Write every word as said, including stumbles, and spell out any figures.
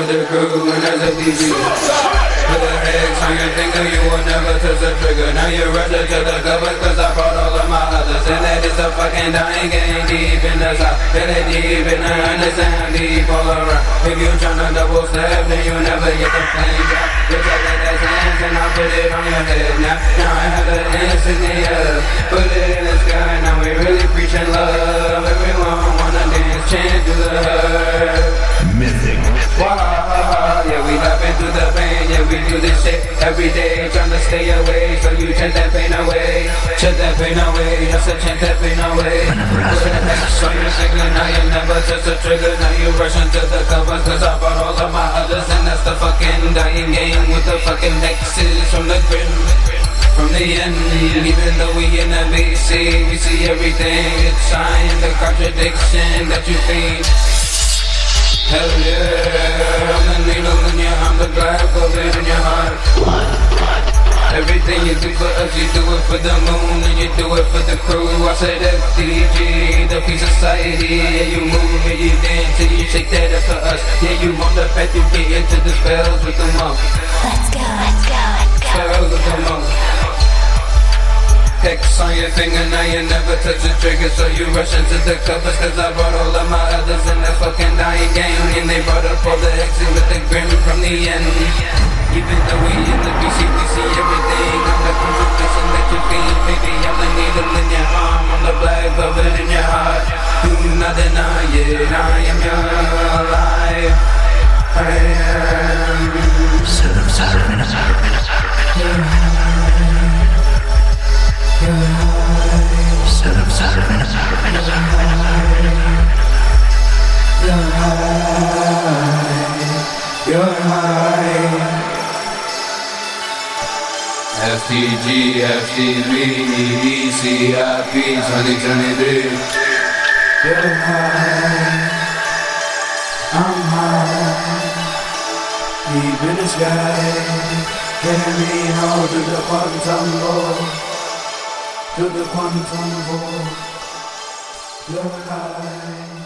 with the crew and as a D J. Put a X on your finger, you will never touch the trigger. Now you're rushing to the cover cause I brought all of my others. And that is a fucking dying game deep in the south. Get it deep in the understand, deep all around. If you tryna double step, then you never get the flame drop. You take that ass hands and I put it on your head. Now, now I have the insignia. Put it in the sky, now we really preaching love. Everyone wanna dance, chant to the herd. Mythic. Wow, yeah, we laughing through the pain. Yeah, we do this shit every day, trying to stay away. So you chant that pain away, chant that pain away. Just to chant that pain away. Put an X on your finger, now you never touch the trigger. Now you rushing to the covers, cause I brought all of my others. And that's the fucking dying game with the fucking hexes from the grim. From the end, even though we in the B C, we see everything. It's shine, the contradiction that you think. Hell yeah, I'm the needle in your arm, the black bullet in your heart. Everything you do for us, you do it for the moon, and you do it for the crew. I said F D G, the peace society. Yeah, you move and you dance and you shake that up for us. Yeah, you on the path, you get into the spells with the monk. Let's go, let's go, let's go. Spells with the monk. X on your finger, now you never touch the trigger. So you rush into the covers, cause I brought all of my others in that fucking dying game. And they brought up all the X's with the grim from the end. Even though we in the B C, we see everything. I'm the contradiction that you feel. Baby, I'm the needle in your arm, I'm the black velvet in your heart. Do not deny it, I am your life. I am Son of Saturn. Son of Saturn. You're high, you're high. F T G, F T V, D C I P, twenty twenty-three. You're high, I'm high. Deep in the sky, getting me all to the quantum world. To the quantum world. You're high.